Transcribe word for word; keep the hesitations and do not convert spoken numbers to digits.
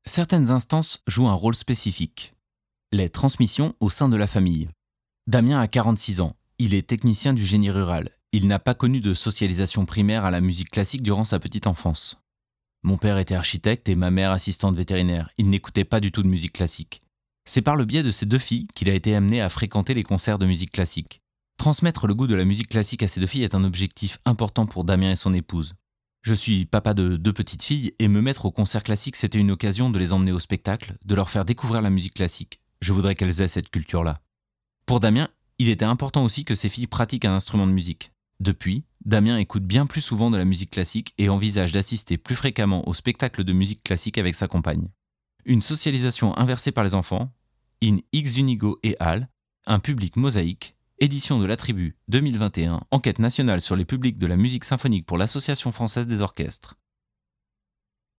Certaines instances jouent un rôle spécifique. Les transmissions au sein de la famille. Damien a quarante-six ans. Il est technicien du génie rural. Il n'a pas connu de socialisation primaire à la musique classique durant sa petite enfance. Mon père était architecte et ma mère assistante vétérinaire. Il n'écoutait pas du tout de musique classique. C'est par le biais de ces deux filles qu'il a été amené à fréquenter les concerts de musique classique. Transmettre le goût de la musique classique à ces deux filles est un objectif important pour Damien et son épouse. Je suis papa de deux petites filles et me mettre au concert classique, c'était une occasion de les emmener au spectacle, de leur faire découvrir la musique classique. Je voudrais qu'elles aient cette culture-là. Pour Damien, il était important aussi que ses filles pratiquent un instrument de musique. Depuis, Damien écoute bien plus souvent de la musique classique et envisage d'assister plus fréquemment au spectacle de musique classique avec sa compagne. Une socialisation inversée par les enfants, in Ex Unigo et Al, un public mosaïque, édition de la Tribu deux mille vingt et un, enquête nationale sur les publics de la musique symphonique pour l'Association française des orchestres.